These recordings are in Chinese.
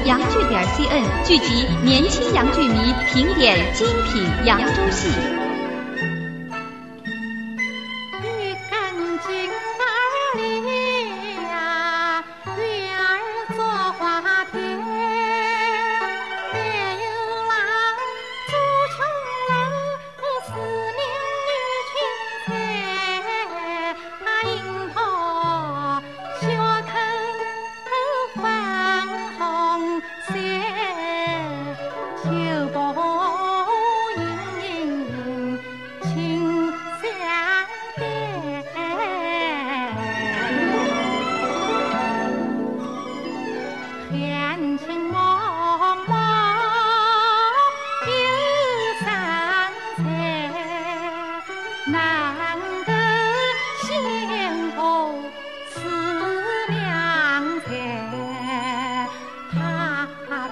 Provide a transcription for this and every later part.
洋剧点 CN 聚集年轻洋剧迷，评点精品扬州戏。 一根筋儿里呀，月儿做花瓶，也有郎足琼楼，思念女裙彩，他樱桃小口粉红色，秋波盈盈情相待，闲情脉脉有三才，难得先后思良才，他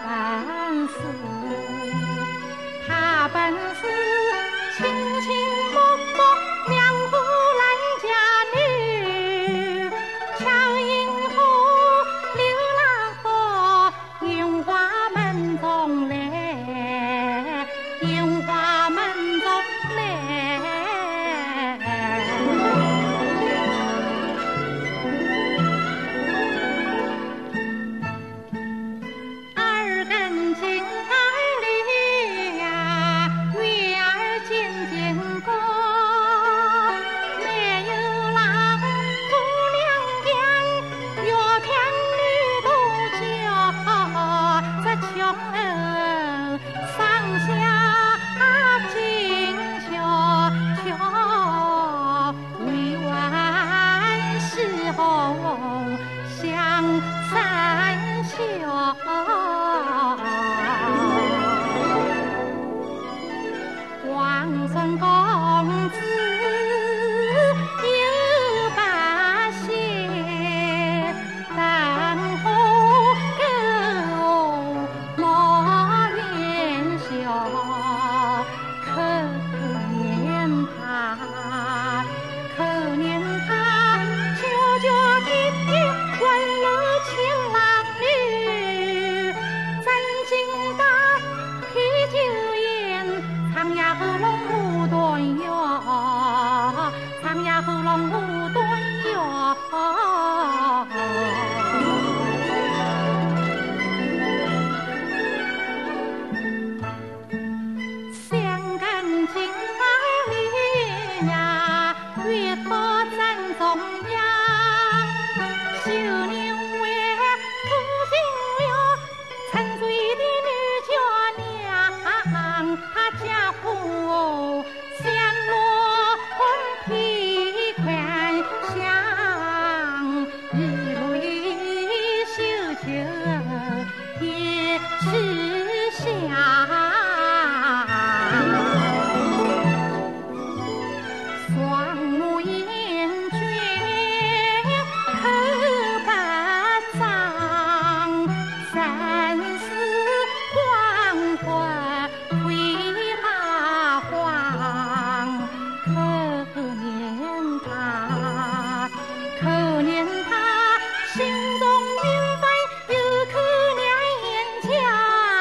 本是卿卿默默两户人家女，巧迎合流浪到樱花门中来，樱花门中来。二根筋儿里呀，月儿渐渐高，没有郎姑娘间，月偏女独娇，这琼楼上下紧悄悄，未完事后向三笑。皇孙公子有八仙，但何狗莫言笑，可怜他，可怜他，迢迢滴滴问路情郎女，真经大啤酒宴，长呀喉咙无端药，长呀喉咙无端药。香根筋儿里呀，月到正中央，绣牛为土行了，沉醉的女娇娘，她家户线罗披宽香，日泪绣酒也是香。双目烟卷口白张，三思黄昏回八荒，可怜他，可怜他，心中云飞有颗两眼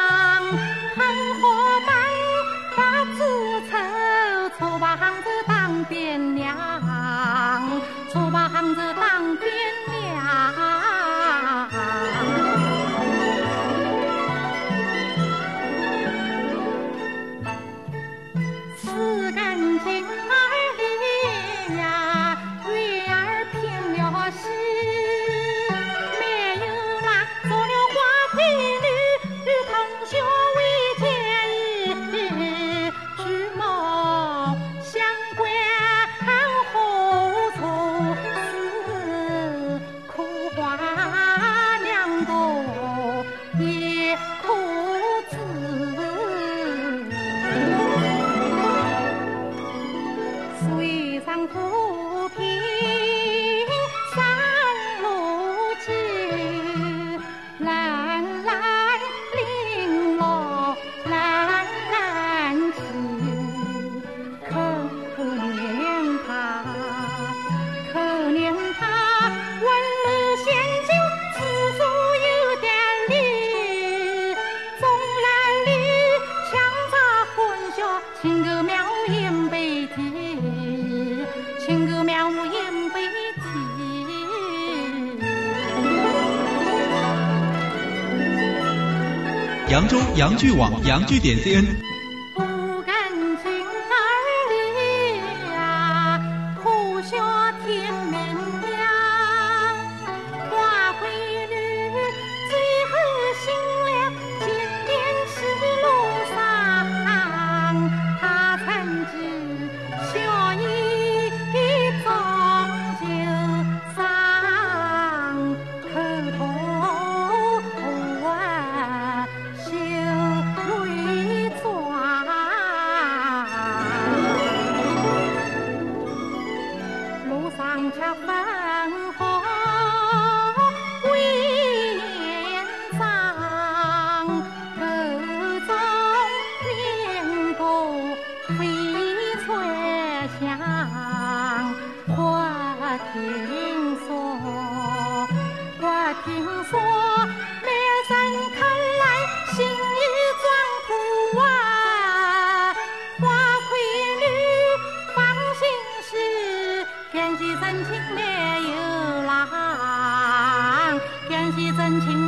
扬州洋剧网洋剧点 CN。 不甘情儿离呀，苦学天绵羊，花闺女最后心了，今年是路上，她曾知学艺终究上口头啊，修泪妆，路上恰分红为脸上，各种云朵飞翠香。我听说美人看来心意装土啊，花闺女放心事，感谢真情没有郎，感谢真情。